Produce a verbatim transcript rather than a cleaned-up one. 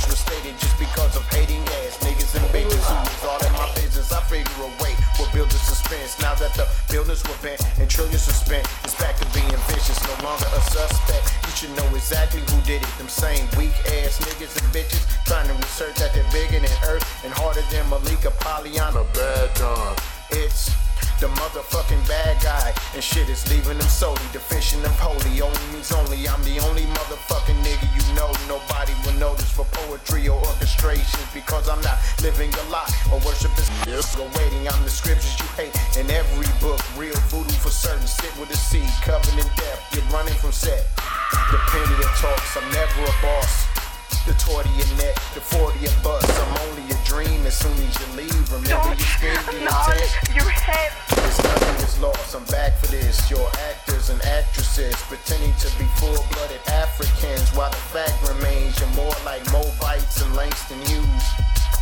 was stated just because of hating ass niggas and bitches who was all in my business. I figure a way will build a suspense. Now that the buildings were bent and trillions were spent, it's back to being vicious, no longer a suspect. You should know exactly who did it. Them same weak ass niggas and bitches trying to research that they're bigger than Earth and harder than Malika Polyana. Bad Don. It's the motherfucking bad guy, and shit is leaving them solely deficient of holy. Only means only, I'm the only motherfucking nigga you know. Nobody will notice for poetry or orchestrations because I'm not living a lie or worshiping. Go waiting, I'm the scriptures you hate in every book. Real voodoo for certain, sit with a C, covered in death. You're running from set. The penny that talks, I'm never a boss. The twenty a net, the forty a bus. I'm only a dream as soon as you leave. Remember you screamed the intent. Your head. It's nothing is lost, I'm back for this. Your actors and actresses pretending to be full-blooded Africans, while the fact remains you're more like Moabites and Langston Hughes.